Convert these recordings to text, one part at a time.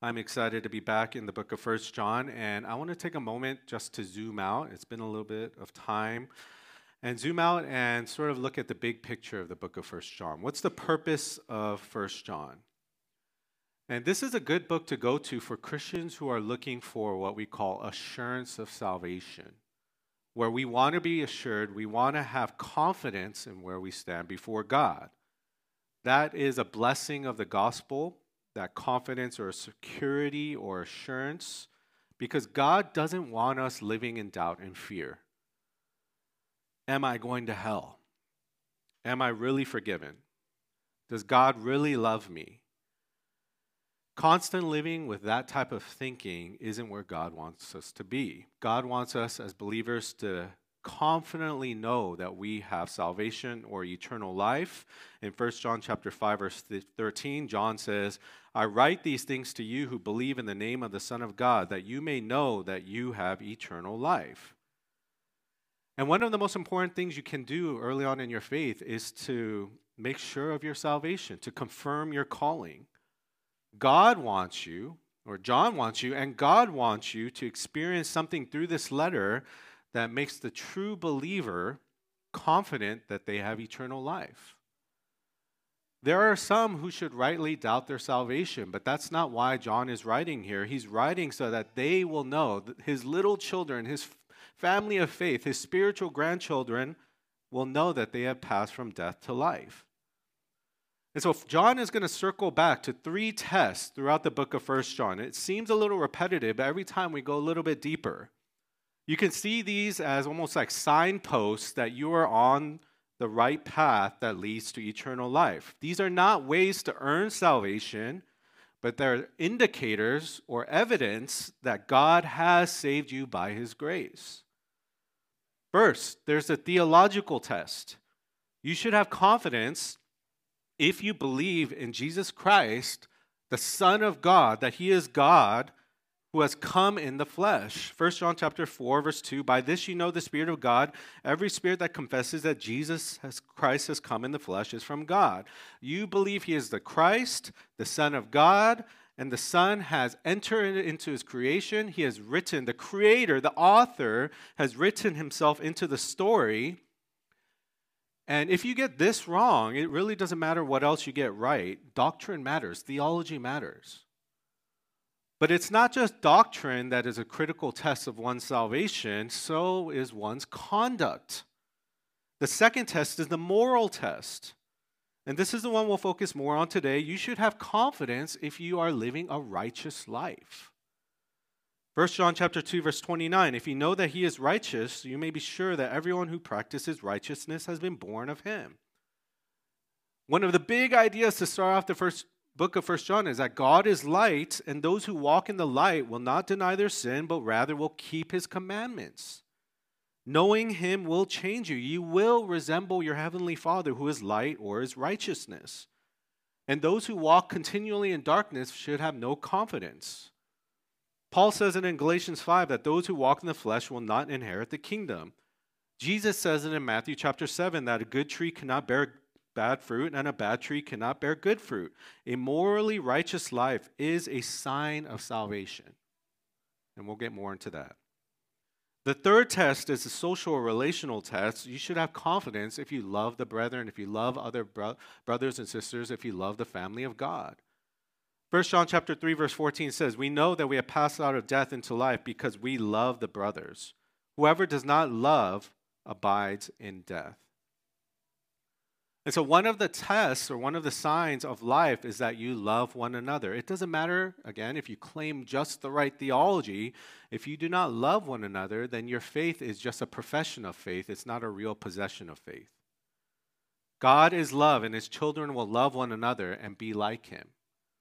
I'm excited to be back in the book of First John, and I want to take a moment just to zoom out. It's been a little bit of time, and zoom out and sort of look at the big picture of the book of First John. What's the purpose of First John? And this is a good book to go to for Christians who are looking for what we call assurance of salvation, where we want to be assured, we want to have confidence in where we stand before God. That is a blessing of the gospel, that confidence or security or assurance, because God doesn't want us living in doubt and fear. Am I going to hell? Am I really forgiven? Does God really love me? Constant living with that type of thinking isn't where God wants us to be. God wants us as believers to confidently know that we have salvation or eternal life. In 1 John chapter 5 verse 13, John says, "I write these things to you who believe in the name of the Son of God, that you may know that you have eternal life." And one of the most important things you can do early on in your faith is to make sure of your salvation, to confirm your calling. God wants you, or John wants you, and God wants you to experience something through this letter that makes the true believer confident that they have eternal life. There are some who should rightly doubt their salvation, but that's not why John is writing here. He's writing so that they will know that his little children, his family of faith, his spiritual grandchildren will know that they have passed from death to life. And so John is going to circle back to 3 tests throughout the book of 1 John. It seems a little repetitive, but every time we go a little bit deeper. You can see these as almost like signposts that you are on the right path that leads to eternal life. These are not ways to earn salvation, but they're indicators or evidence that God has saved you by his grace. First, there's a theological test. You should have confidence if you believe in Jesus Christ, the Son of God, that he is God who has come in the flesh. 1 John chapter 4, verse 2, "By this you know the Spirit of God. Every spirit that confesses that Christ has come in the flesh is from God." You believe he is the Christ, the Son of God, and the Son has entered into his creation. He has written, the creator, the author, has written himself into the story. And if you get this wrong, it really doesn't matter what else you get right. Doctrine matters. Theology matters. But it's not just doctrine that is a critical test of one's salvation, so is one's conduct. The second test is the moral test. And this is the one we'll focus more on today. You should have confidence if you are living a righteous life. 1 John chapter 2, verse 29, "If you know that he is righteous, you may be sure that everyone who practices righteousness has been born of him." One of the big ideas to start off the first book of 1 John is that God is light, and those who walk in the light will not deny their sin, but rather will keep his commandments. Knowing him will change you. You will resemble your heavenly Father who is light or is righteousness. And those who walk continually in darkness should have no confidence. Paul says it in Galatians 5 that those who walk in the flesh will not inherit the kingdom. Jesus says it in Matthew chapter 7 that a good tree cannot bear bad fruit and a bad tree cannot bear good fruit. A morally righteous life is a sign of salvation. And we'll get more into that. The third test is the social or relational test. You should have confidence if you love the brethren, if you love other brothers and sisters, if you love the family of God. 1 John chapter 3, verse 14 says, "We know that we have passed out of death into life because we love the brothers. Whoever does not love abides in death." And so one of the tests or one of the signs of life is that you love one another. It doesn't matter, again, if you claim just the right theology. If you do not love one another, then your faith is just a profession of faith. It's not a real possession of faith. God is love, and his children will love one another and be like him.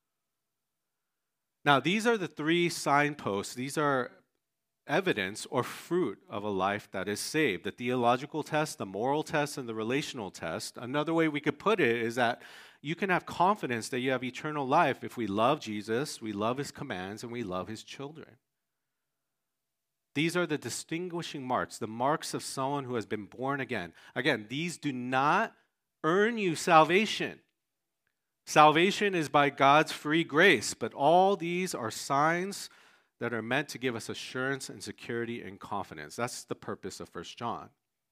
Now, these are the 3 signposts. These are evidence or fruit of a life that is saved. The theological test, the moral test, and the relational test. Another way we could put it is that you can have confidence that you have eternal life if we love Jesus, we love his commands, and we love his children. These are the distinguishing marks, the marks of someone who has been born again. Again, these do not earn you salvation. Salvation is by God's free grace, but all these are signs that are meant to give us assurance and security and confidence. That's the purpose of 1 John.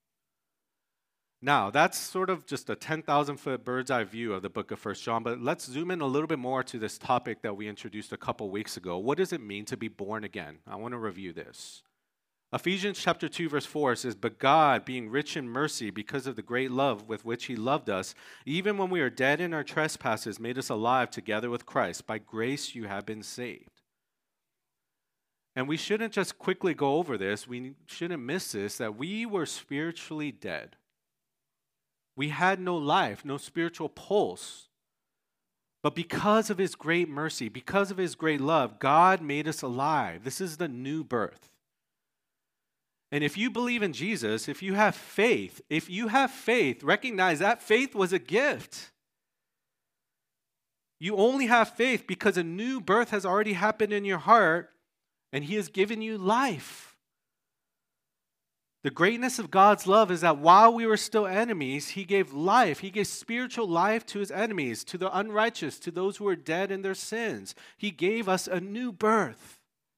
Now, that's sort of just a 10,000-foot bird's eye view of the book of 1 John, but let's zoom in a little bit more to this topic that we introduced a couple weeks ago. What does it mean to be born again? I want to review this. Ephesians chapter 2, verse 4 says, "But God, being rich in mercy, because of the great love with which he loved us, even when we were dead in our trespasses, made us alive together with Christ. By grace you have been saved." And we shouldn't just quickly go over this. We shouldn't miss this, that we were spiritually dead. We had no life, no spiritual pulse. But because of his great mercy, because of his great love, God made us alive. This is the new birth. And if you believe in Jesus, if you have faith, recognize that faith was a gift. You only have faith because a new birth has already happened in your heart, and he has given you life. The greatness of God's love is that while we were still enemies, he gave life. He gave spiritual life to his enemies, to the unrighteous, to those who were dead in their sins. He gave us a new birth.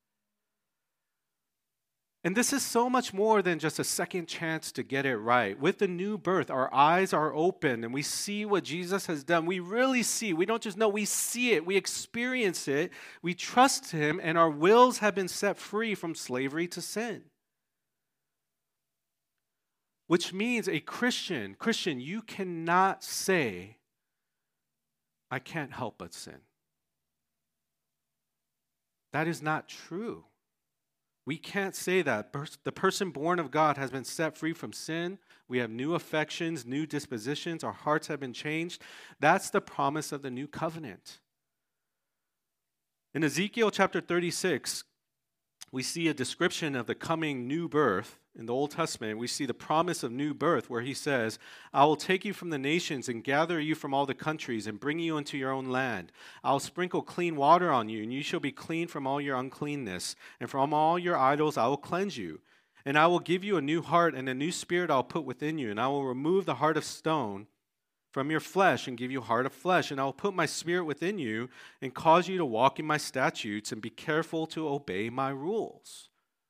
And this is so much more than just a second chance to get it right. With the new birth, our eyes are open and we see what Jesus has done. We really see. We don't just know, we see it. We experience it. We trust him, and our wills have been set free from slavery to sin. Which means a Christian, you cannot say, "I can't help but sin." That is not true. We can't say that. The person born of God has been set free from sin. We have new affections, new dispositions. Our hearts have been changed. That's the promise of the new covenant. In Ezekiel chapter 36, we see a description of the coming new birth. In the Old Testament, we see the promise of new birth where he says, "I will take you from the nations and gather you from all the countries and bring you into your own land. I'll sprinkle clean water on you, and you shall be clean from all your uncleanness. And from all your idols I will cleanse you. And I will give you a new heart, and a new spirit I'll put within you. And I will remove the heart of stone from your flesh and give you a heart of flesh. And I will put my spirit within you and cause you to walk in my statutes and be careful to obey my rules."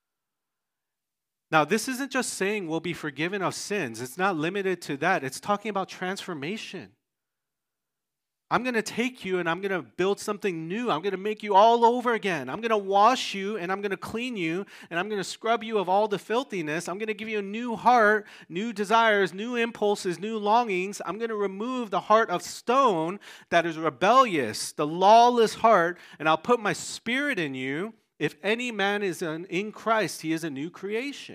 Now, this isn't just saying we'll be forgiven of sins. It's not limited to that. It's talking about transformation. I'm going to take you and I'm going to build something new. I'm going to make you all over again. I'm going to wash you and I'm going to clean you and I'm going to scrub you of all the filthiness. I'm going to give you a new heart, new desires, new impulses, new longings. I'm going to remove the heart of stone that is rebellious, the lawless heart, and I'll put my spirit in you. If any man is in Christ, he is a new creation.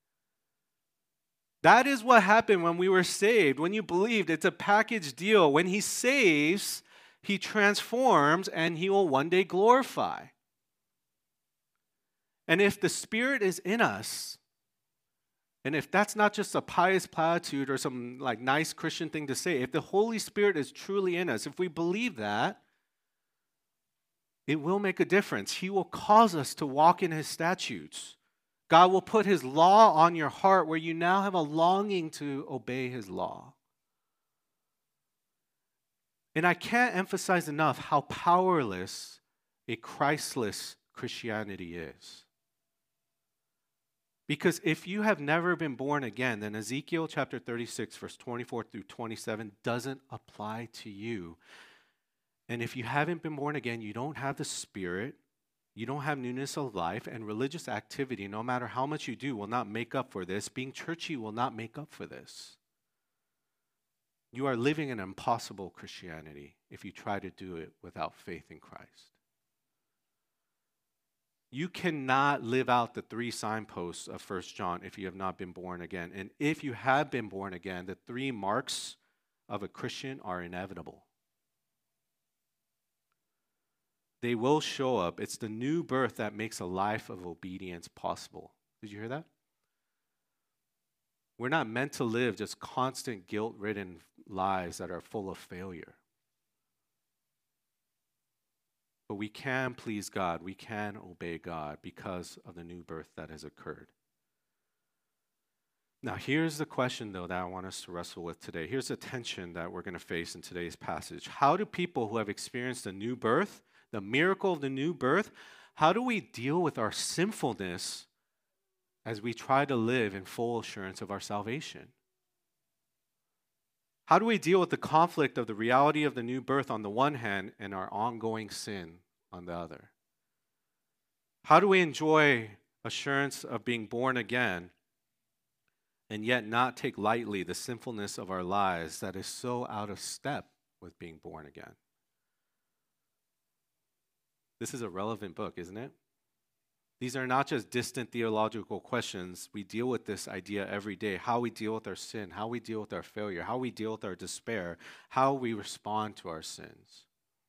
That is what happened when we were saved. When you believed, it's a package deal. When he saves, he transforms, and he will one day glorify. And if the Spirit is in us, and if that's not just a pious platitude or some like nice Christian thing to say, if the Holy Spirit is truly in us, if we believe that, it will make a difference. He will cause us to walk in his statutes. God will put his law on your heart where you now have a longing to obey his law. And I can't emphasize enough how powerless a Christless Christianity is. Because if you have never been born again, then Ezekiel chapter 36, verse 24 through 27 doesn't apply to you. And if you haven't been born again, you don't have the Spirit, you don't have newness of life, and religious activity, no matter how much you do, will not make up for this. Being churchy will not make up for this. You are living an impossible Christianity if you try to do it without faith in Christ. You cannot live out the 3 signposts of 1 John if you have not been born again. And if you have been born again, the 3 marks of a Christian are inevitable. They will show up. It's the new birth that makes a life of obedience possible. Did you hear that? We're not meant to live just constant guilt-ridden lives that are full of failure. But we can please God. We can obey God because of the new birth that has occurred. Now, here's the question, though, that I want us to wrestle with today. Here's the tension that we're going to face in today's passage. How do people who have experienced a new birth, the miracle of the new birth, how do we deal with our sinfulness as we try to live in full assurance of our salvation? How do we deal with the conflict of the reality of the new birth on the one hand and our ongoing sin on the other? How do we enjoy assurance of being born again and yet not take lightly the sinfulness of our lives that is so out of step with being born again? This is a relevant book, isn't it? These are not just distant theological questions. We deal with this idea every day, how we deal with our sin, how we deal with our failure, how we deal with our despair, how we respond to our sins.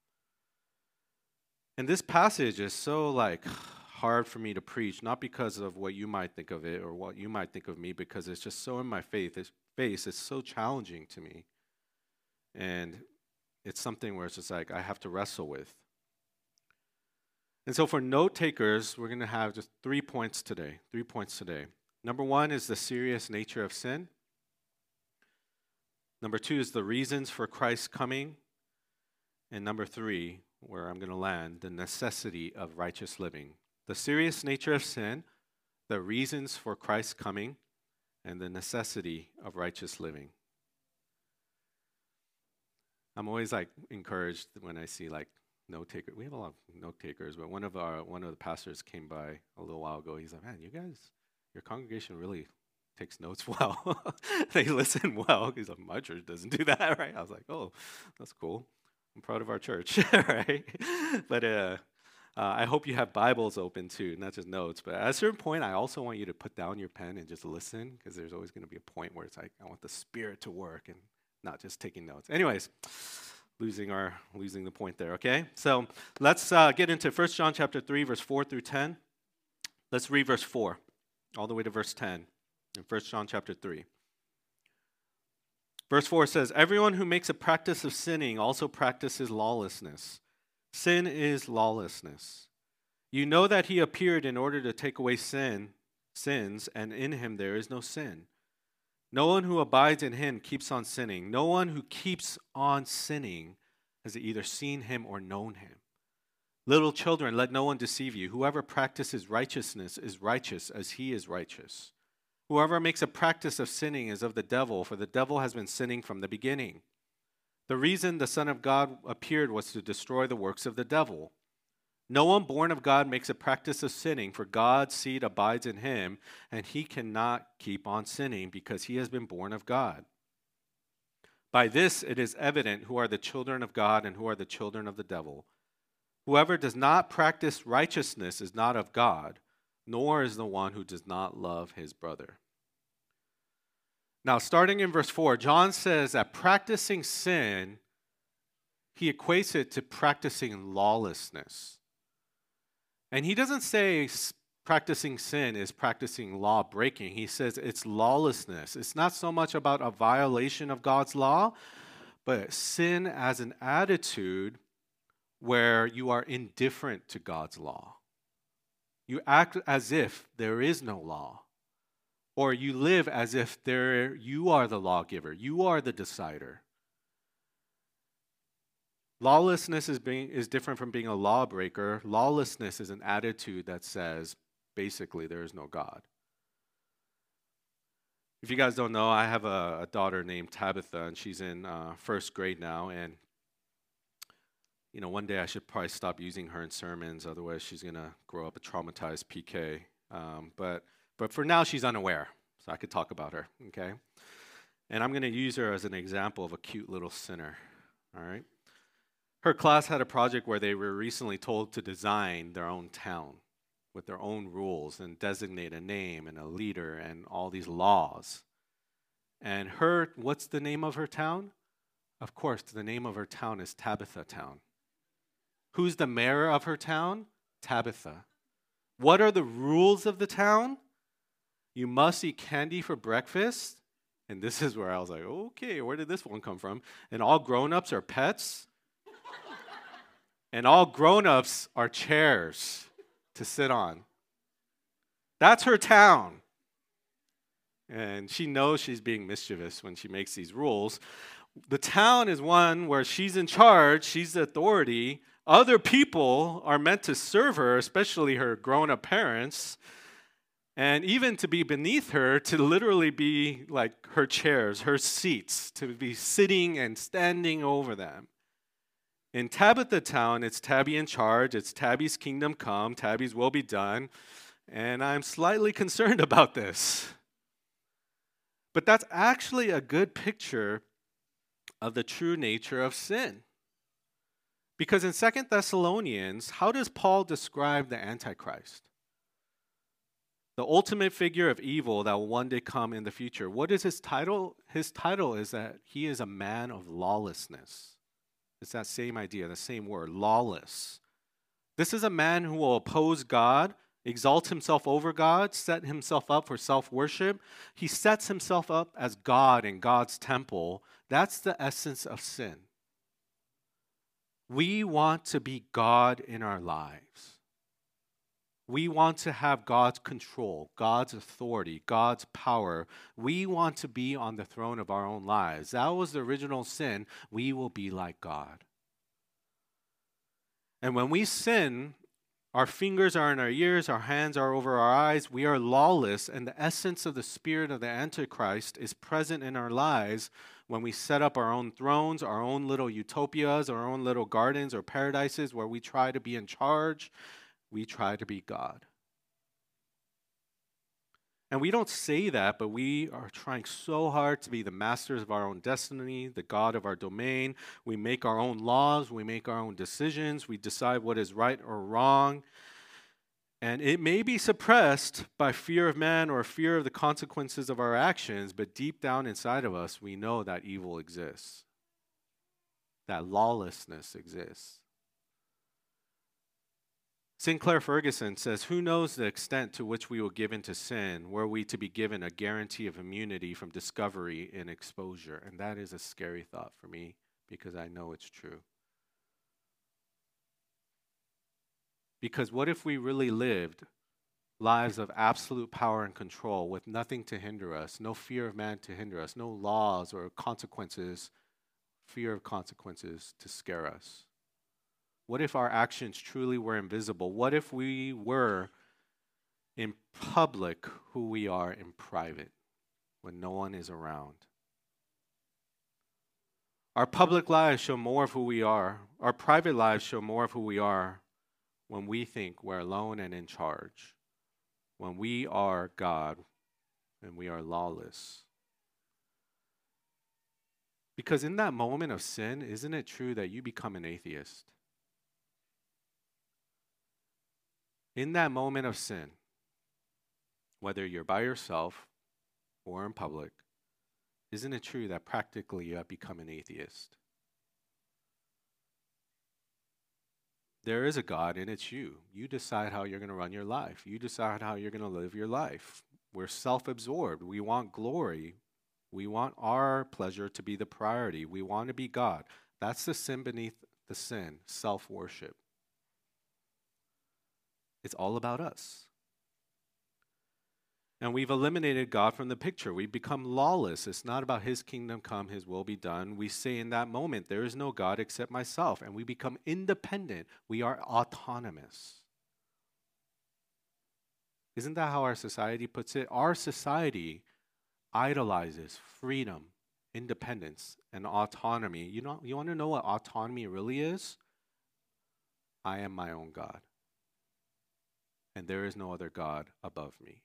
And this passage is so hard for me to preach, not because of what you might think of it or what you might think of me, because it's just so in my face. It's so challenging to me. And it's something where it's just I have to wrestle with. And so for note takers, we're going to have just 3 points today. 3 points today. Number 1 is the serious nature of sin. Number 2 is the reasons for Christ's coming. And number 3, where I'm going to land, the necessity of righteous living. The serious nature of sin, the reasons for Christ's coming, and the necessity of righteous living. I'm always encouraged when I see note taker. We have a lot of note takers, but one of the pastors came by a little while ago. He's like, "Man, your congregation really takes notes well. They listen well." He's like, "My church doesn't do that, right?" I was like, "Oh, that's cool. I'm proud of our church, right?" But I hope you have Bibles open too, not just notes. But at a certain point, I also want you to put down your pen and just listen, because there's always going to be a point where it's I want the Spirit to work and not just taking notes. Anyways. Losing the point there, okay? So let's get into 1 John chapter 3, verse 4 through 10. Let's read verse 4 all the way to verse 10 in 1 John chapter 3. Verse 4 says, "Everyone who makes a practice of sinning also practices lawlessness. Sin is lawlessness. You know that he appeared in order to take away sins, and in him there is no sin. No one who abides in him keeps on sinning. No one who keeps on sinning has either seen him or known him. Little children, let no one deceive you. Whoever practices righteousness is righteous as he is righteous. Whoever makes a practice of sinning is of the devil, for the devil has been sinning from the beginning. The reason the Son of God appeared was to destroy the works of the devil. No one born of God makes a practice of sinning, for God's seed abides in him, and he cannot keep on sinning because he has been born of God. By this it is evident who are the children of God and who are the children of the devil. Whoever does not practice righteousness is not of God, nor is the one who does not love his brother." Now, starting in verse 4, John says that practicing sin, he equates it to practicing lawlessness. And he doesn't say practicing sin is practicing law breaking. He says it's lawlessness. It's not so much about a violation of God's law, but sin as an attitude where you are indifferent to God's law. You act as if there is no law, or you live as if you are the lawgiver, you are the decider. Lawlessness is different from being a lawbreaker. Lawlessness is an attitude that says, basically, there is no God. If you guys don't know, I have a daughter named Tabitha, and she's in first grade now. And one day I should probably stop using her in sermons, otherwise she's gonna grow up a traumatized PK. But for now, she's unaware, so I could talk about her. Okay, and I'm gonna use her as an example of a cute little sinner. All right. Her class had a project where they were recently told to design their own town with their own rules and designate a name and a leader and all these laws. And what's the name of her town? Of course, the name of her town is Tabitha Town. Who's the mayor of her town? Tabitha. What are the rules of the town? You must eat candy for breakfast. And this is where I was like, okay, where did this one come from? And all grown-ups are pets. And all grown-ups are chairs to sit on. That's her town. and she knows she's being mischievous when she makes these rules. The town is one where she's in charge, she's the authority. Other people are meant to serve her, especially her grown-up parents, and even to be beneath her, to literally be like her chairs, her seats, to be sitting and standing over them. In Tabitha Town, it's Tabby in charge, it's Tabby's kingdom come, Tabby's will be done, and I'm slightly concerned about this. But that's actually a good picture of the true nature of sin. Because in 2 Thessalonians, how does Paul describe the Antichrist? The ultimate figure of evil that will one day come in the future. What is his title? His title is that he is a man of lawlessness. It's that same idea, the same word, lawless. This is a man who will oppose God, exalt himself over God, set himself up for self-worship. He sets himself up as God in God's temple. That's the essence of sin. We want to be God in our lives. We want to have God's control, God's authority, God's power. We want to be on the throne of our own lives. That was the original sin. We will be like God. And when we sin, our fingers are in our ears, our hands are over our eyes, we are lawless, and the essence of the spirit of the Antichrist is present in our lives when we set up our own thrones, our own little utopias, our own little gardens or paradises where we try to be in charge. We try to be God. And we don't say that, but we are trying so hard to be the masters of our own destiny, the God of our domain. We make our own laws, we make our own decisions, we decide what is right or wrong. And it may be suppressed by fear of man or fear of the consequences of our actions, but deep down inside of us, we know that evil exists, that lawlessness exists. Sinclair Ferguson says, "Who knows the extent to which we will give into sin, were we to be given a guarantee of immunity from discovery and exposure?" And that is a scary thought for me because I know it's true. Because what if we really lived lives of absolute power and control with nothing to hinder us, no fear of man to hinder us, no laws or consequences, fear of consequences to scare us? What if our actions truly were invisible? What if we were in public who we are in private when no one is around? Our public lives show more of who we are. Our private lives show more of who we are when we think we're alone and in charge, when we are God and we are lawless. Because in that moment of sin, isn't it true that you become an atheist? In that moment of sin, whether you're by yourself or in public, isn't it true that practically you have become an atheist? There is a God and it's you. You decide how you're going to run your life. You decide how you're going to live your life. We're self-absorbed. We want glory. We want our pleasure to be the priority. We want to be God. That's the sin beneath the sin, self-worship. It's all about us. And we've eliminated God from the picture. We've become lawless. It's not about his kingdom come, his will be done. We say in that moment, there is no God except myself. And we become independent. We are autonomous. Isn't that how our society puts it? Our society idolizes freedom, independence, and autonomy. You want to know what autonomy really is? I am my own God. And there is no other God above me.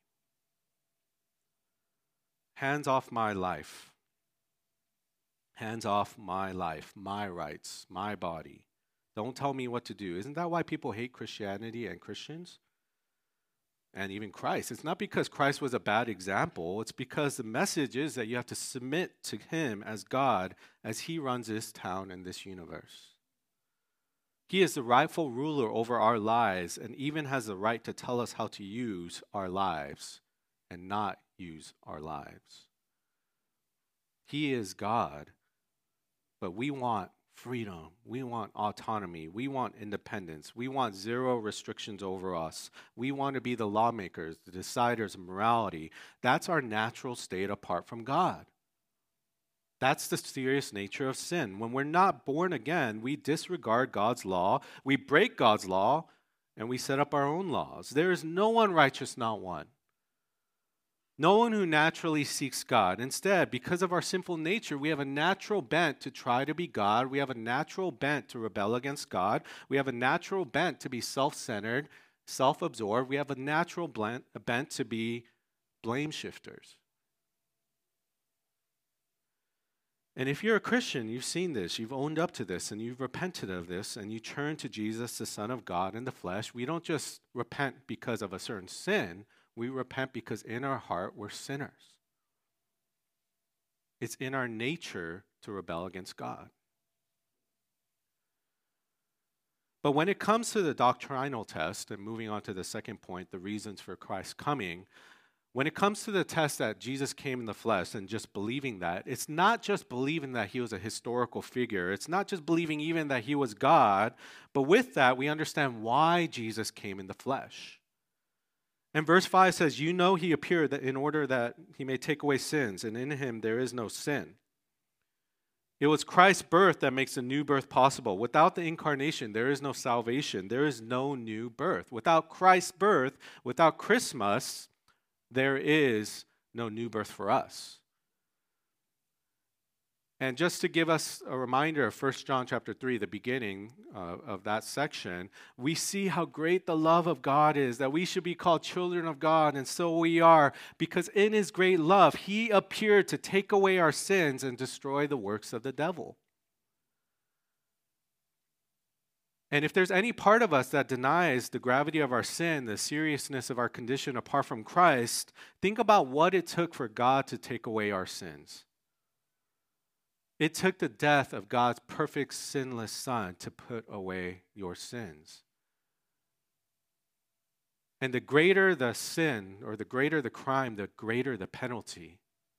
Hands off my life. Hands off my life, my rights, my body. Don't tell me what to do. Isn't that why people hate Christianity and Christians? And even Christ. It's not because Christ was a bad example. It's because the message is that you have to submit to him as God as he runs this town and this universe. He is the rightful ruler over our lives and even has the right to tell us how to use our lives and not use our lives. He is God, but we want freedom. We want autonomy. We want independence. We want zero restrictions over us. We want to be the lawmakers, the deciders of morality. That's our natural state apart from God. That's the serious nature of sin. When we're not born again, we disregard God's law, we break God's law, and we set up our own laws. There is no one righteous, not one. No one who naturally seeks God. Instead, because of our sinful nature, we have a natural bent to try to be God. We have a natural bent to rebel against God. We have a natural bent to be self-centered, self-absorbed. We have a natural bent to be blame shifters. And if you're a Christian, you've seen this, you've owned up to this, and you've repented of this, and you turn to Jesus, the Son of God in the flesh. We don't just repent because of a certain sin. We repent because in our heart we're sinners. It's in our nature to rebel against God. But when it comes to the doctrinal test, and moving on to the second point, the reasons for Christ's coming, when it comes to the test that Jesus came in the flesh and just believing that, it's not just believing that he was a historical figure. It's not just believing even that he was God, but with that we understand why Jesus came in the flesh. And verse 5 says, you know he appeared in order that he may take away sins, and in him there is no sin. It was Christ's birth that makes the new birth possible. Without the incarnation, there is no salvation. There is no new birth. Without Christ's birth, without Christmas, there is no new birth for us. And just to give us a reminder of 1 John chapter 3, the beginning of that section, we see how great the love of God is, that we should be called children of God, and so we are, because in his great love, he appeared to take away our sins and destroy the works of the devil. And if there's any part of us that denies the gravity of our sin, the seriousness of our condition apart from Christ, think about what it took for God to take away our sins. It took the death of God's perfect, sinless Son to put away your sins. And the greater the sin, or the greater the crime, the greater the penalty.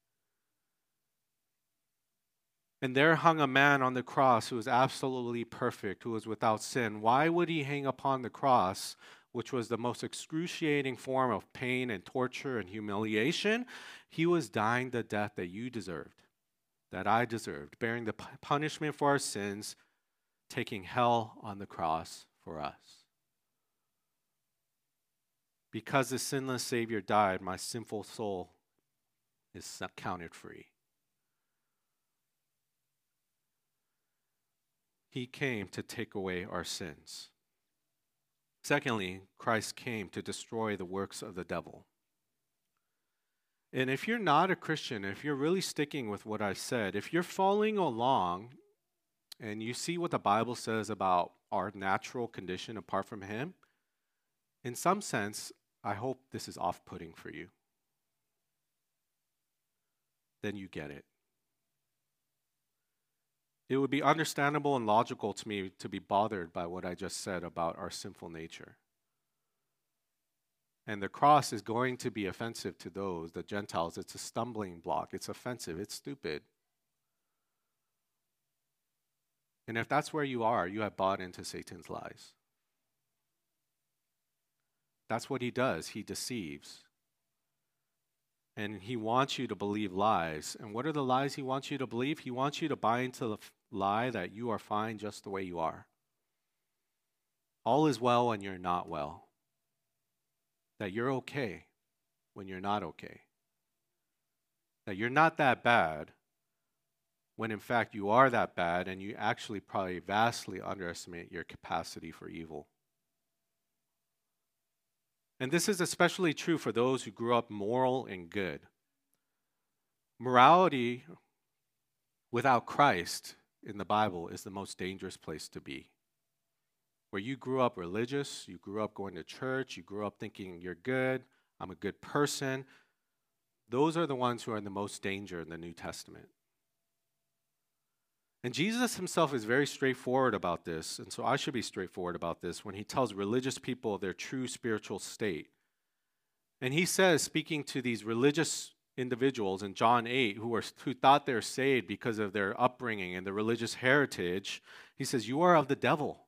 And there hung a man on the cross who was absolutely perfect, who was without sin. Why would he hang upon the cross, which was the most excruciating form of pain and torture and humiliation? He was dying the death that you deserved, that I deserved, bearing the punishment for our sins, taking hell on the cross for us. Because the sinless Savior died, my sinful soul is counted free. He came to take away our sins. Secondly, Christ came to destroy the works of the devil. And if you're not a Christian, if you're really sticking with what I said, if you're following along and you see what the Bible says about our natural condition apart from him, in some sense, I hope this is off-putting for you. Then you get it. It would be understandable and logical to me to be bothered by what I just said about our sinful nature. And the cross is going to be offensive to those, the Gentiles. It's a stumbling block. It's offensive. It's stupid. And if that's where you are, you have bought into Satan's lies. That's what he does. He deceives. And he wants you to believe lies. And what are the lies he wants you to believe? He wants you to buy into the lie that you are fine just the way you are. All is well when you're not well. That you're okay when you're not okay. That you're not that bad when in fact you are that bad, and you actually probably vastly underestimate your capacity for evil. And this is especially true for those who grew up moral and good. Morality without Christ in the Bible is the most dangerous place to be. Where you grew up religious, you grew up going to church, you grew up thinking you're good, I'm a good person. Those are the ones who are in the most danger in the New Testament. And Jesus himself is very straightforward about this, and so I should be straightforward about this when he tells religious people their true spiritual state. And he says, speaking to these religious individuals in John 8 who thought they're saved because of their upbringing and their religious heritage. He says, you are of the devil.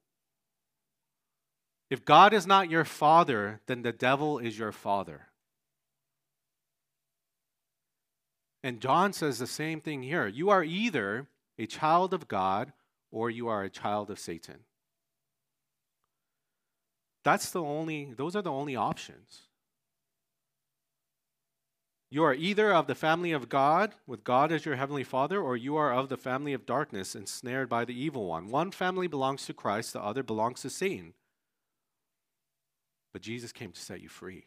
If God is not your father, then the devil is your father. And John says the same thing here. You are either a child of God or you are a child of Satan. Those are the only options. You are either of the family of God, with God as your heavenly Father, or you are of the family of darkness, ensnared by the evil one. One family belongs to Christ, the other belongs to Satan. But Jesus came to set you free.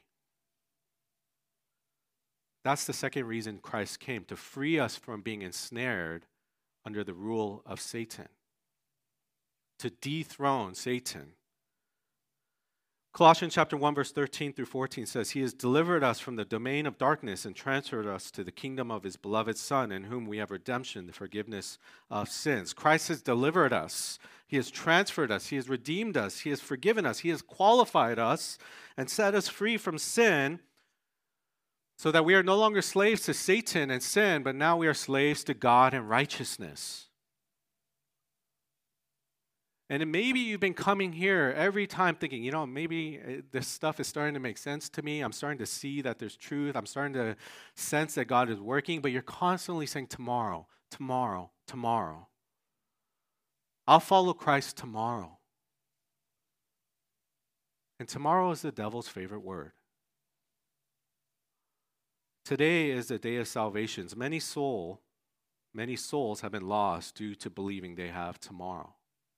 That's the second reason Christ came, to free us from being ensnared under the rule of Satan, to dethrone Satan. Colossians chapter 1, verse 13 through 14 says, He has delivered us from the domain of darkness and transferred us to the kingdom of His beloved Son, in whom we have redemption, the forgiveness of sins. Christ has delivered us. He has transferred us. He has redeemed us. He has forgiven us. He has qualified us and set us free from sin, so that we are no longer slaves to Satan and sin, but now we are slaves to God and righteousness. And maybe you've been coming here every time thinking, maybe this stuff is starting to make sense to me. I'm starting to see that there's truth. I'm starting to sense that God is working, but you're constantly saying tomorrow, tomorrow, tomorrow. I'll follow Christ tomorrow. And tomorrow is the devil's favorite word. Today is the day of salvation. Many souls have been lost due to believing they have tomorrow.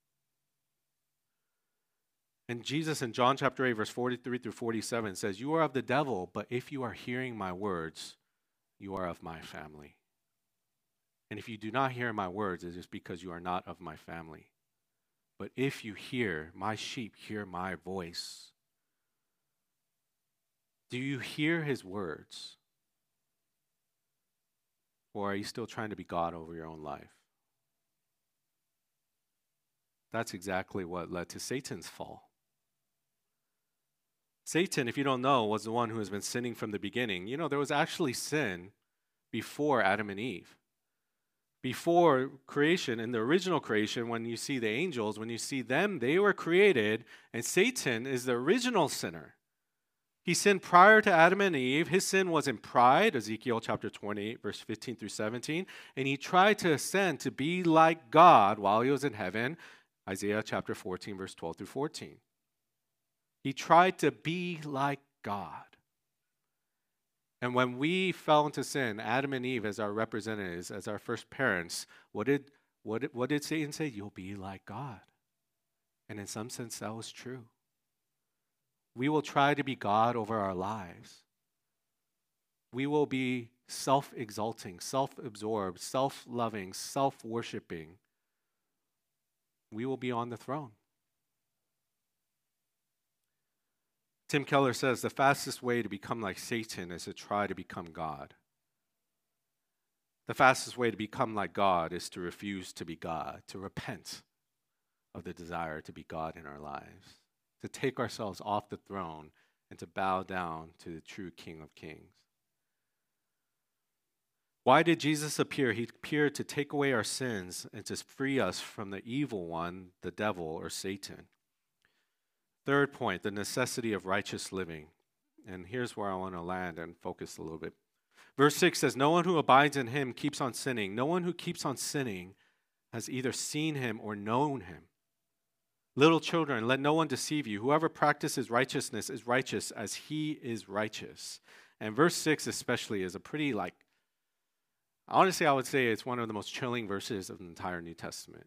And Jesus in John chapter 8, verse 43 through 47 says, You are of the devil, but if you are hearing my words, you are of my family. And if you do not hear my words, it is because you are not of my family. But if you hear, my sheep hear my voice. Do you hear his words? Or are you still trying to be God over your own life? That's exactly what led to Satan's fall. Satan, if you don't know, was the one who has been sinning from the beginning. There was actually sin before Adam and Eve. Before creation, in the original creation, when you see the angels, when you see them, they were created, and Satan is the original sinner. He sinned prior to Adam and Eve. His sin was in pride, Ezekiel chapter 28, verse 15 through 17, and he tried to ascend to be like God while he was in heaven, Isaiah chapter 14, verse 12 through 14. He tried to be like God. And when we fell into sin, Adam and Eve as our representatives, as our first parents, what did Satan say? You'll be like God. And in some sense, that was true. We will try to be God over our lives. We will be self-exalting, self-absorbed, self-loving, self-worshiping. We will be on the throne. Tim Keller says the fastest way to become like Satan is to try to become God. The fastest way to become like God is to refuse to be God, to repent of the desire to be God in our lives, to take ourselves off the throne and to bow down to the true King of Kings. Why did Jesus appear? He appeared to take away our sins and to free us from the evil one, the devil or Satan. Third point, the necessity of righteous living. And here's where I want to land and focus a little bit. Verse 6 says, No one who abides in him keeps on sinning. No one who keeps on sinning has either seen him or known him. Little children, let no one deceive you. Whoever practices righteousness is righteous as he is righteous. And verse 6 especially is a pretty honestly, I would say it's one of the most chilling verses of the entire New Testament.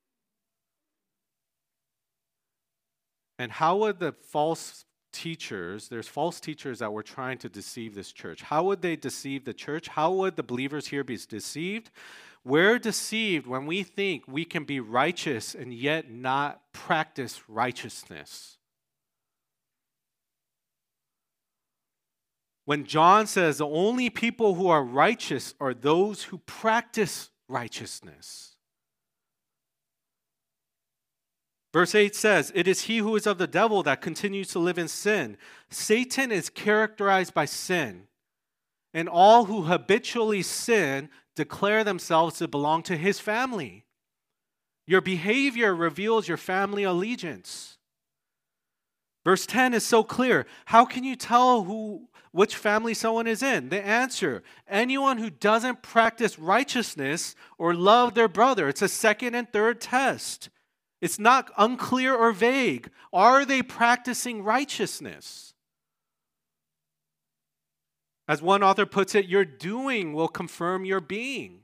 And how would the false teachers, there's false teachers that were trying to deceive this church. How would they deceive the church? How would the believers here be deceived? We're deceived when we think we can be righteous and yet not practice righteousness. When John says the only people who are righteous are those who practice righteousness. Verse 8 says, It is he who is of the devil that continues to live in sin. Satan is characterized by sin. And all who habitually sin declare themselves to belong to his family. Your behavior reveals your family allegiance. Verse 10 is so clear. How can you tell which family someone is in? The answer, anyone who doesn't practice righteousness or love their brother. It's a second and third test. It's not unclear or vague. Are they practicing righteousness? As one author puts it, your doing will confirm your being.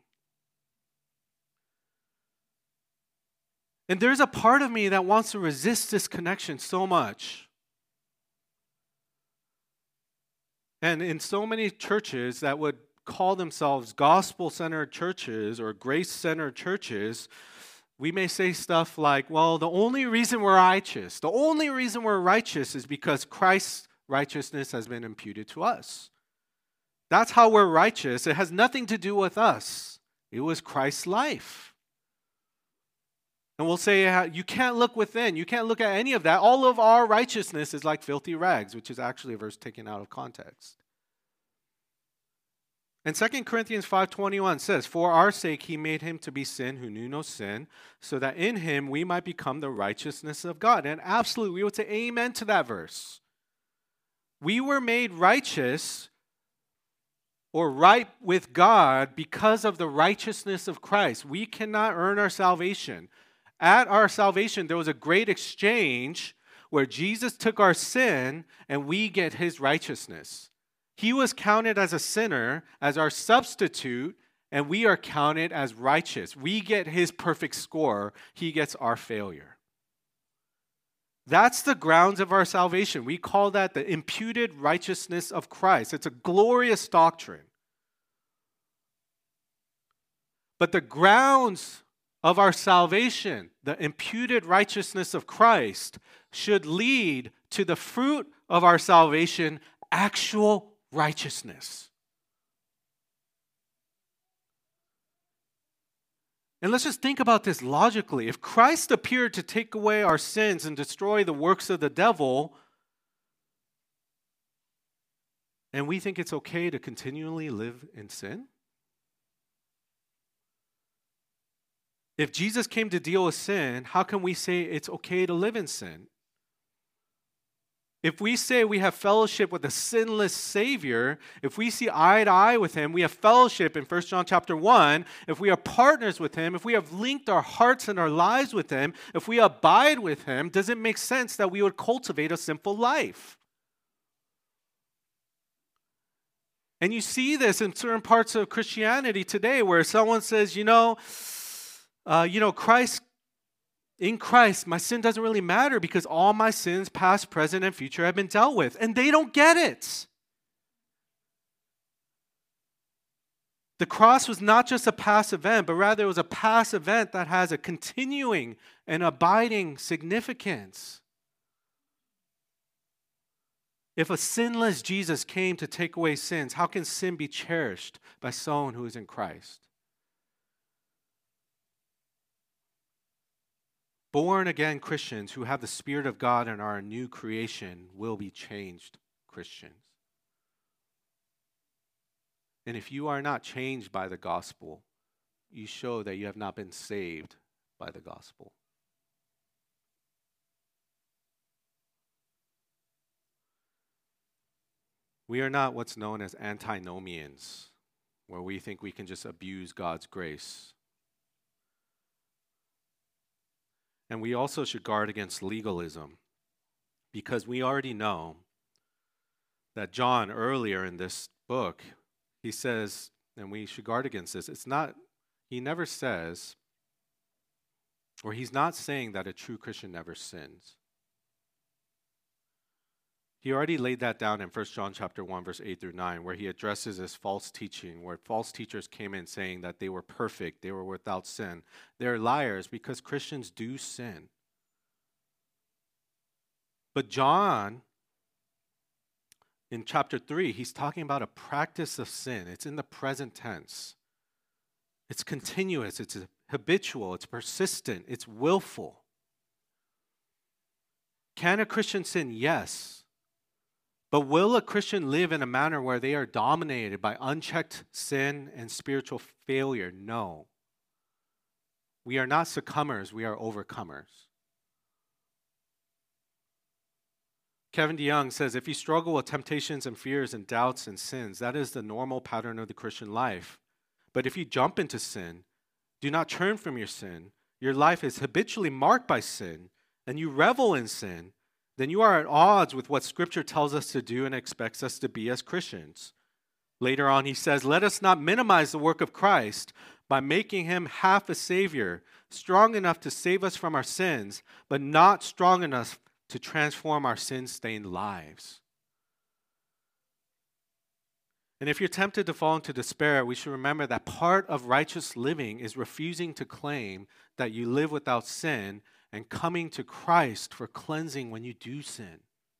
And there's a part of me that wants to resist this connection so much. And in so many churches that would call themselves gospel-centered churches or grace-centered churches, we may say stuff like, well, the only reason we're righteous is because Christ's righteousness has been imputed to us. That's how we're righteous. It has nothing to do with us. It was Christ's life. And we'll say, you can't look within. You can't look at any of that. All of our righteousness is like filthy rags, which is actually a verse taken out of context. And 2 Corinthians 5:21 says, for our sake he made him to be sin who knew no sin, so that in him we might become the righteousness of God. And absolutely, we would say amen to that verse. We were made righteous or right with God because of the righteousness of Christ. We cannot earn our salvation. At our salvation, there was a great exchange where Jesus took our sin and we get his righteousness. He was counted as a sinner, as our substitute, and we are counted as righteous. We get his perfect score. He gets our failure. That's the grounds of our salvation. We call that the imputed righteousness of Christ. It's a glorious doctrine. But the grounds of our salvation, the imputed righteousness of Christ, should lead to the fruit of our salvation, actual righteousness. And let's just think about this logically. If Christ appeared to take away our sins and destroy the works of the devil, and we think it's okay to continually live in sin? If Jesus came to deal with sin, how can we say it's okay to live in sin? If we say we have fellowship with a sinless Savior, if we see eye to eye with him, we have fellowship in 1 John chapter 1, if we are partners with him, if we have linked our hearts and our lives with him, if we abide with him, does it make sense that we would cultivate a sinful life? And you see this in certain parts of Christianity today where someone says, Christ, in Christ, my sin doesn't really matter because all my sins, past, present, and future, have been dealt with. And they don't get it. The cross was not just a past event, but rather it was a past event that has a continuing and abiding significance. If a sinless Jesus came to take away sins, how can sin be cherished by someone who is in Christ? Born-again Christians who have the Spirit of God and are a new creation will be changed Christians. And if you are not changed by the gospel, you show that you have not been saved by the gospel. We are not what's known as antinomians, where we think we can just abuse God's grace. And we also should guard against legalism, because we already know that John, earlier in this book, he says, and we should guard against this, he never says, or he's not saying that a true Christian never sins. He already laid that down in 1 John chapter 1, verse 8 through 9, where he addresses this false teaching, where false teachers came in saying that they were perfect, they were without sin. They're liars because Christians do sin. But John, in chapter 3, he's talking about a practice of sin. It's in the present tense. It's continuous, it's habitual, it's persistent, it's willful. Can a Christian sin? Yes. But will a Christian live in a manner where they are dominated by unchecked sin and spiritual failure? No. We are not succumbers, we are overcomers. Kevin DeYoung says, if you struggle with temptations and fears and doubts and sins, that is the normal pattern of the Christian life. But if you jump into sin, do not turn from your sin, your life is habitually marked by sin, and you revel in sin, then you are at odds with what Scripture tells us to do and expects us to be as Christians. Later on, he says, let us not minimize the work of Christ by making him half a Savior, strong enough to save us from our sins, but not strong enough to transform our sin-stained lives. And if you're tempted to fall into despair, we should remember that part of righteous living is refusing to claim that you live without sin and coming to Christ for cleansing when you do sin.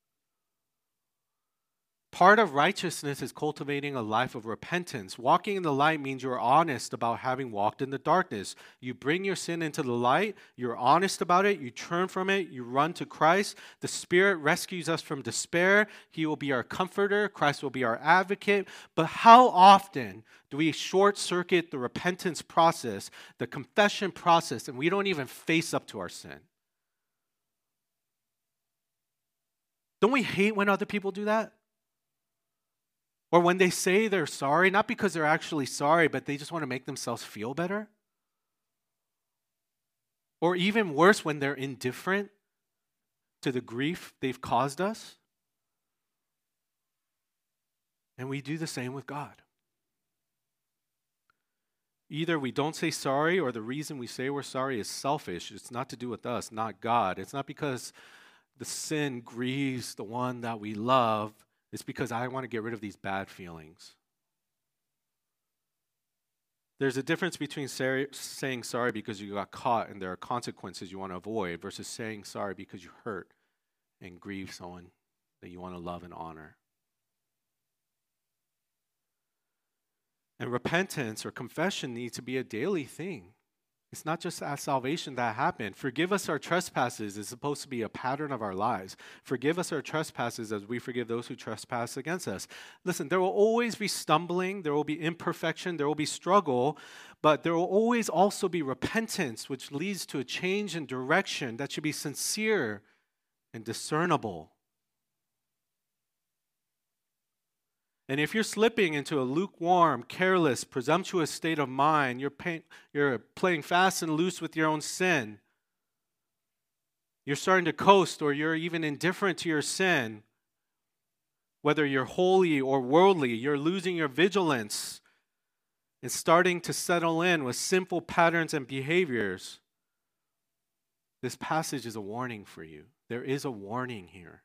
Part of righteousness is cultivating a life of repentance. Walking in the light means you're honest about having walked in the darkness. You bring your sin into the light, you're honest about it, you turn from it, you run to Christ. The Spirit rescues us from despair. He will be our comforter. Christ will be our advocate. But how often do we short-circuit the repentance process, the confession process, and we don't even face up to our sin? Don't we hate when other people do that? Or when they say they're sorry, not because they're actually sorry, but they just want to make themselves feel better? Or even worse, when they're indifferent to the grief they've caused us? And we do the same with God. Either we don't say sorry, or the reason we say we're sorry is selfish. It's not to do with us, not God. It's not because the sin grieves the one that we love. It's because I want to get rid of these bad feelings. There's a difference between saying sorry because you got caught and there are consequences you want to avoid versus saying sorry because you hurt and grieve someone that you want to love and honor. And repentance or confession needs to be a daily thing. It's not just at salvation that happened. Forgive us our trespasses is supposed to be a pattern of our lives. Forgive us our trespasses as we forgive those who trespass against us. Listen, there will always be stumbling, there will be imperfection, there will be struggle, but there will always also be repentance, which leads to a change in direction that should be sincere and discernible. And if you're slipping into a lukewarm, careless, presumptuous state of mind, you're playing fast and loose with your own sin, you're starting to coast or you're even indifferent to your sin, whether you're holy or worldly, you're losing your vigilance and starting to settle in with sinful patterns and behaviors, this passage is a warning for you. There is a warning here.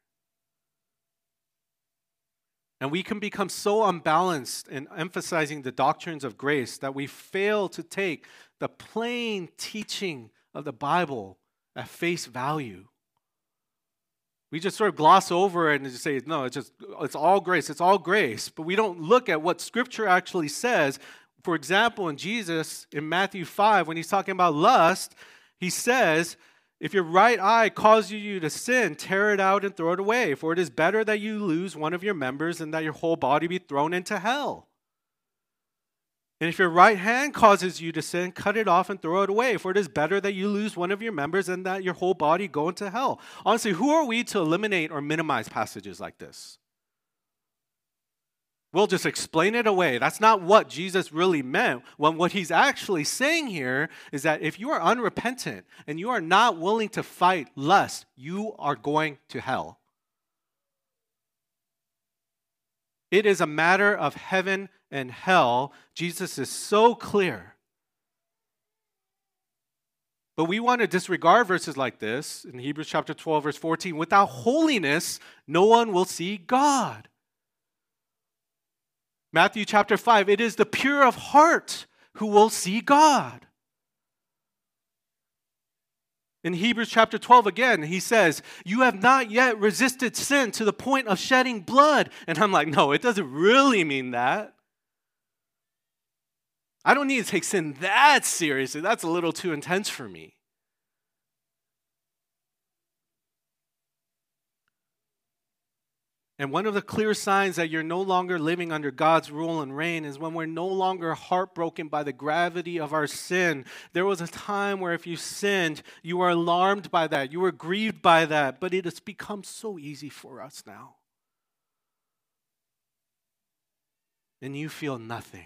And we can become so unbalanced in emphasizing the doctrines of grace that we fail to take the plain teaching of the Bible at face value. We just sort of gloss over it and just say, no, it's all grace, it's all grace. But we don't look at what Scripture actually says. For example, in Jesus, in Matthew 5, when he's talking about lust, he says, if your right eye causes you to sin, tear it out and throw it away. For it is better that you lose one of your members than that your whole body be thrown into hell. And if your right hand causes you to sin, cut it off and throw it away. For it is better that you lose one of your members than that your whole body go into hell. Honestly, who are we to eliminate or minimize passages like this? We'll just explain it away. That's not what Jesus really meant. When what he's actually saying here is that if you are unrepentant and you are not willing to fight lust, you are going to hell. It is a matter of heaven and hell. Jesus is so clear. But we want to disregard verses like this in Hebrews chapter 12, verse 14. Without holiness, no one will see God. Matthew chapter 5, it is the pure of heart who will see God. In Hebrews chapter 12 again, he says, you have not yet resisted sin to the point of shedding blood. And I'm like, no, it doesn't really mean that. I don't need to take sin that seriously. That's a little too intense for me. And one of the clear signs that you're no longer living under God's rule and reign is when we're no longer heartbroken by the gravity of our sin. There was a time where if you sinned, you were alarmed by that. You were grieved by that. But it has become so easy for us now. And you feel nothing.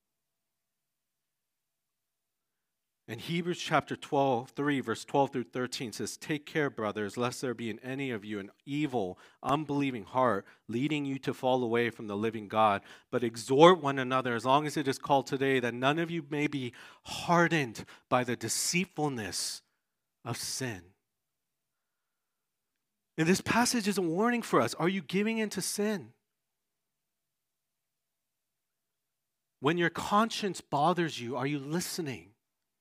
And Hebrews chapter 3, verse 12 through 13 says, "Take care, brothers, lest there be in any of you an evil, unbelieving heart, leading you to fall away from the living God. But exhort one another, as long as it is called today, that none of you may be hardened by the deceitfulness of sin." And this passage is a warning for us. Are you giving into sin? When your conscience bothers you, are you listening?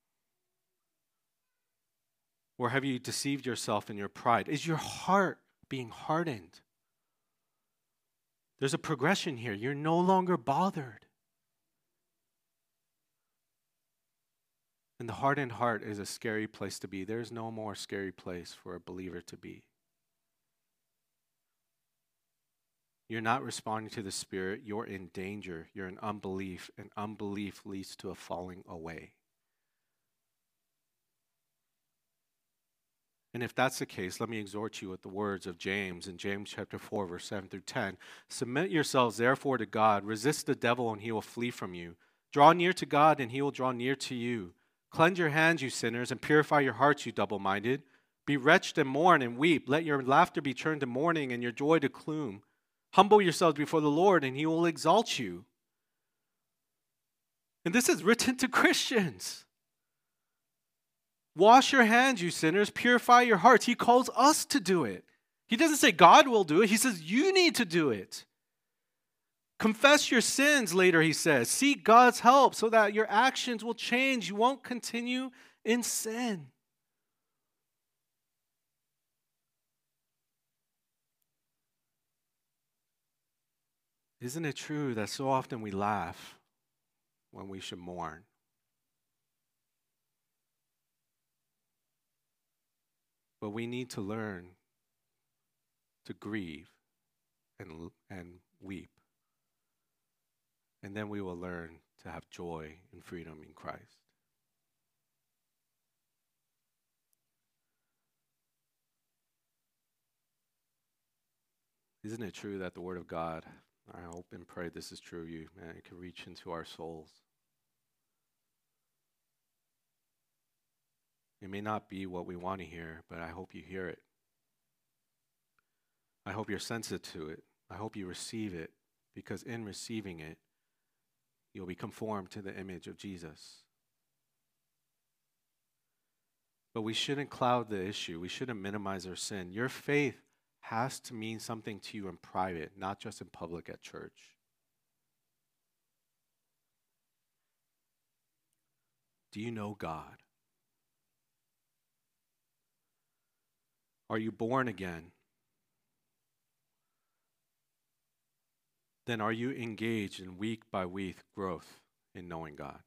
Or have you deceived yourself in your pride? Is your heart being hardened? There's a progression here. You're no longer bothered. And the hardened heart is a scary place to be. There's no more scary place for a believer to be. You're not responding to the Spirit. You're in danger. You're in unbelief, and unbelief leads to a falling away. And if that's the case, let me exhort you with the words of James in James chapter 4, verse 7 through 10. "Submit yourselves therefore to God. Resist the devil and he will flee from you. Draw near to God and he will draw near to you. Cleanse your hands, you sinners, and purify your hearts, you double-minded. Be wretched and mourn and weep. Let your laughter be turned to mourning and your joy to gloom. Humble yourselves before the Lord and he will exalt you." And this is written to Christians. Wash your hands, you sinners. Purify your hearts. He calls us to do it. He doesn't say God will do it. He says you need to do it. Confess your sins, later he says. Seek God's help so that your actions will change. You won't continue in sin. Isn't it true that so often we laugh when we should mourn? But we need to learn to grieve and weep. And then we will learn to have joy and freedom in Christ. Isn't it true that the Word of God, I hope and pray this is true of you, man, it can reach into our souls. It may not be what we want to hear, but I hope you hear it. I hope you're sensitive to it. I hope you receive it, because in receiving it, you'll be conformed to the image of Jesus. But we shouldn't cloud the issue. We shouldn't minimize our sin. Your faith has to mean something to you in private, not just in public at church. Do you know God? Are you born again? Then are you engaged in week by week growth in knowing God?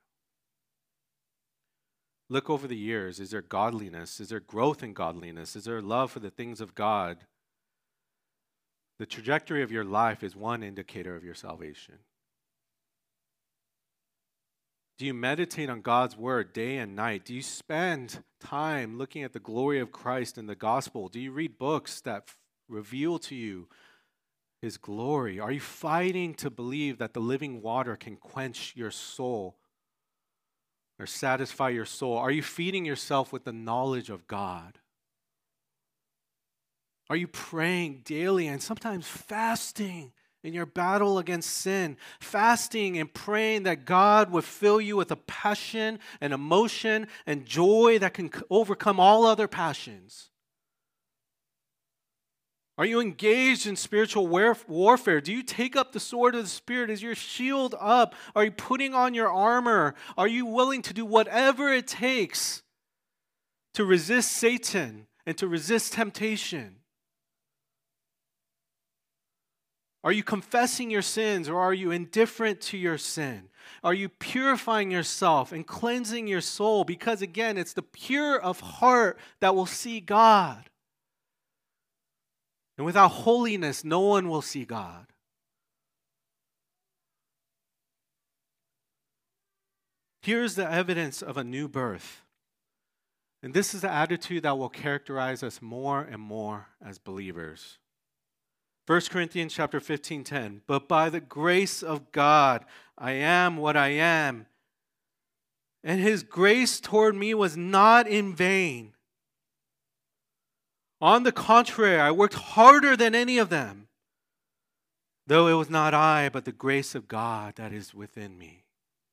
Look over the years. Is there godliness? Is there growth in godliness? Is there love for the things of God? The trajectory of your life is one indicator of your salvation. Do you meditate on God's word day and night? Do you spend time looking at the glory of Christ in the gospel? Do you read books that reveal to you his glory? Are you fighting to believe that the living water can quench your soul or satisfy your soul? Are you feeding yourself with the knowledge of God? Are you praying daily and sometimes fasting in your battle against sin? Fasting and praying that God would fill you with a passion and emotion and joy that can overcome all other passions? Are you engaged in spiritual warfare? Do you take up the sword of the Spirit? Is your shield up? Are you putting on your armor? Are you willing to do whatever it takes to resist Satan and to resist temptation? Are you confessing your sins, or are you indifferent to your sin? Are you purifying yourself and cleansing your soul? Because again, it's the pure of heart that will see God. And without holiness, no one will see God. Here's the evidence of a new birth. And this is the attitude that will characterize us more and more as believers. 1 Corinthians chapter 15:10. But by the grace of God, I am what I am. And his grace toward me was not in vain. On the contrary, I worked harder than any of them, though it was not I, but the grace of God that is within me.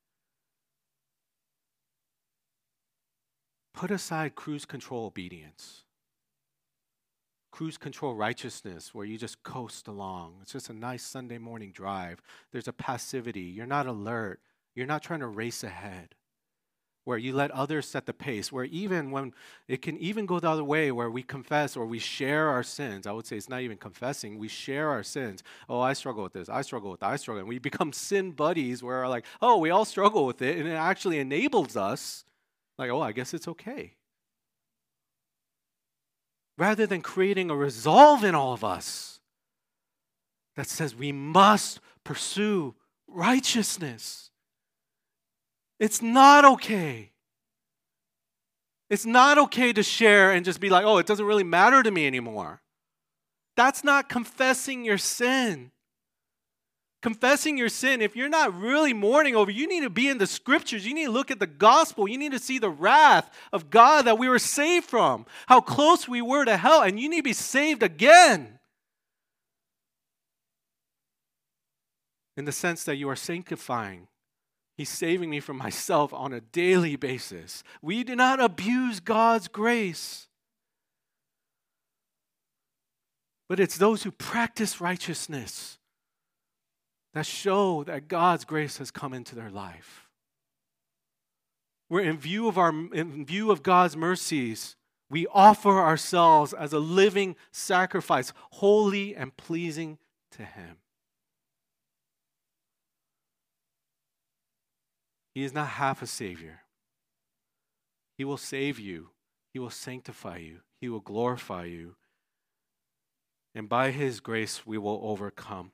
Put aside cruise control obedience, cruise control righteousness, where you just coast along. It's just a nice Sunday morning drive. There's a passivity. You're not alert. You're not trying to race ahead, where you let others set the pace, where even when it can even go the other way, where we confess or we share our sins. I would say it's not even confessing. We share our sins. Oh, I struggle with this. I struggle with that. I struggle. And we become sin buddies where we're like, oh, we all struggle with it. And it actually enables us, like, oh, I guess it's okay. Rather than creating a resolve in all of us that says we must pursue righteousness. It's not okay. It's not okay to share and just be like, oh, it doesn't really matter to me anymore. That's not confessing your sin. Confessing your sin, if you're not really mourning over, you need to be in the scriptures. You need to look at the gospel. You need to see the wrath of God that we were saved from, how close we were to hell, and you need to be saved again. In the sense that you are sanctifying. He's saving me from myself on a daily basis. We do not abuse God's grace. But it's those who practice righteousness that show that God's grace has come into their life. Where in view of God's mercies, we offer ourselves as a living sacrifice, holy and pleasing to Him. He is not half a Savior. He will save you. He will sanctify you. He will glorify you. And by His grace, we will overcome.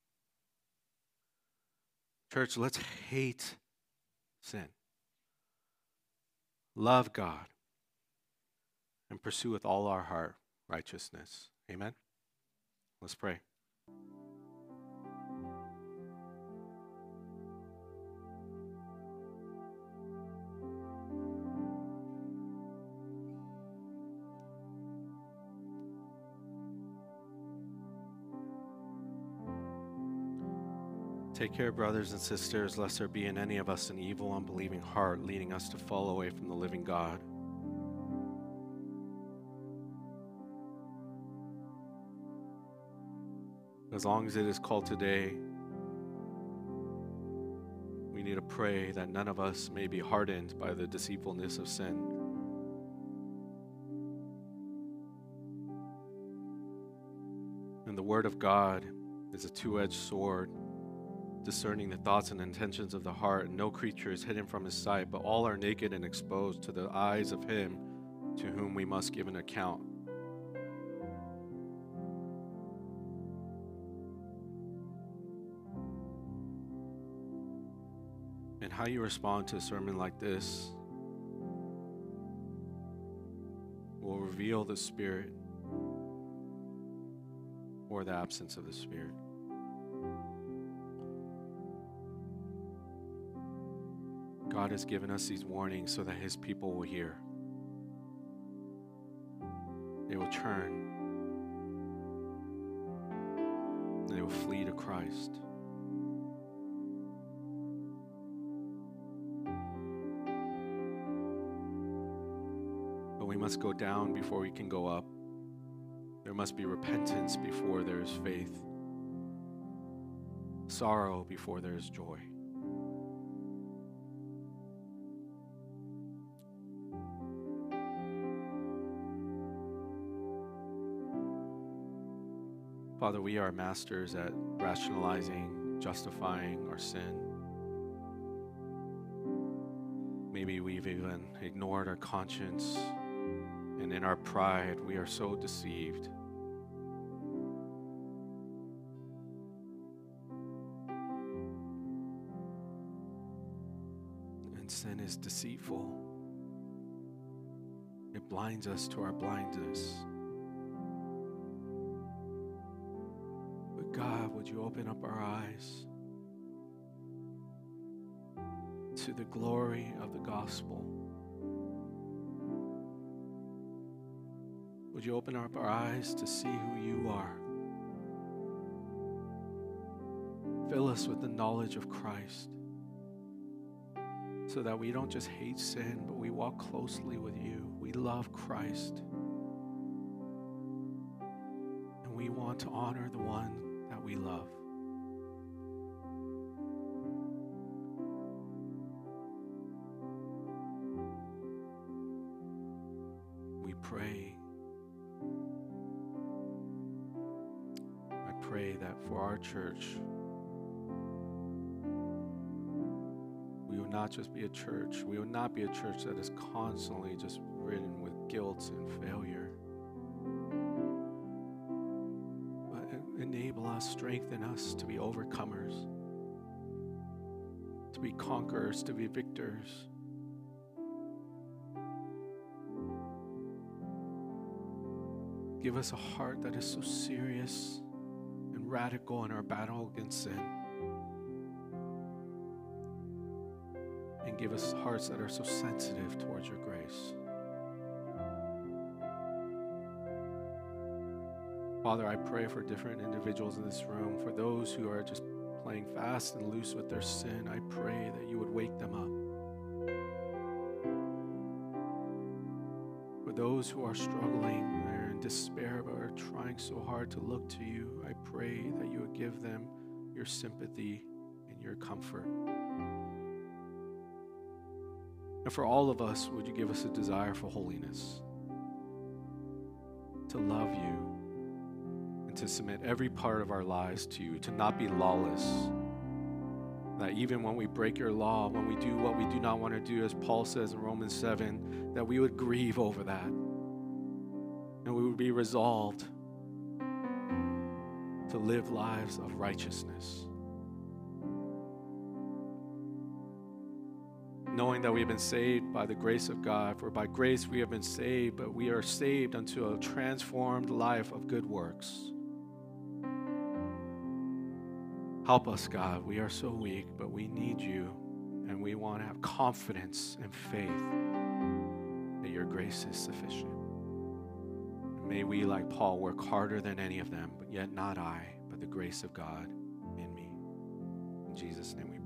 Church, let's hate sin. Love God. And pursue with all our heart righteousness. Amen? Let's pray. Take care, brothers and sisters, lest there be in any of us an evil, unbelieving heart, leading us to fall away from the living God. As long as it is called today, we need to pray that none of us may be hardened by the deceitfulness of sin. And the Word of God is a two-edged sword, discerning the thoughts and intentions of the heart, and no creature is hidden from His sight, but all are naked and exposed to the eyes of Him to whom we must give an account. And how you respond to a sermon like this will reveal the Spirit or the absence of the Spirit. God has given us these warnings so that His people will hear. They will turn. They will flee to Christ. But we must go down before we can go up. There must be repentance before there is faith. Sorrow before there is joy. Father, we are masters at rationalizing, justifying our sin. Maybe we've even ignored our conscience, and in our pride, we are so deceived. And sin is deceitful. It blinds us to our blindness. But God, would you open up our eyes to the glory of the gospel? Would you open up our eyes to see who you are? Fill us with the knowledge of Christ so that we don't just hate sin, but we walk closely with you. We love Christ. And we want to honor the one that we love. We pray. I pray that for our church, we will not just be a church. We will not be a church that is constantly just ridden with guilt and failure. But enable us, strengthen us to be overcomers, to be conquerors, to be victors. Give us a heart that is so serious and radical in our battle against sin. And give us hearts that are so sensitive towards your grace. Father, I pray for different individuals in this room, for those who are just playing fast and loose with their sin. I pray that you would wake them up. For those who are struggling, they're in despair, but are trying so hard to look to you, I pray that you would give them your sympathy and your comfort. And for all of us, would you give us a desire for holiness, to love you, and to submit every part of our lives to you, to not be lawless. That even when we break your law, when we do what we do not want to do, as Paul says in Romans 7, that we would grieve over that. And we would be resolved to live lives of righteousness. Knowing that we have been saved by the grace of God, for by grace we have been saved, but we are saved unto a transformed life of good works. Help us, God. We are so weak, but we need you, and we want to have confidence and faith that your grace is sufficient. And may we, like Paul, work harder than any of them, but yet not I, but the grace of God in me. In Jesus' name we pray.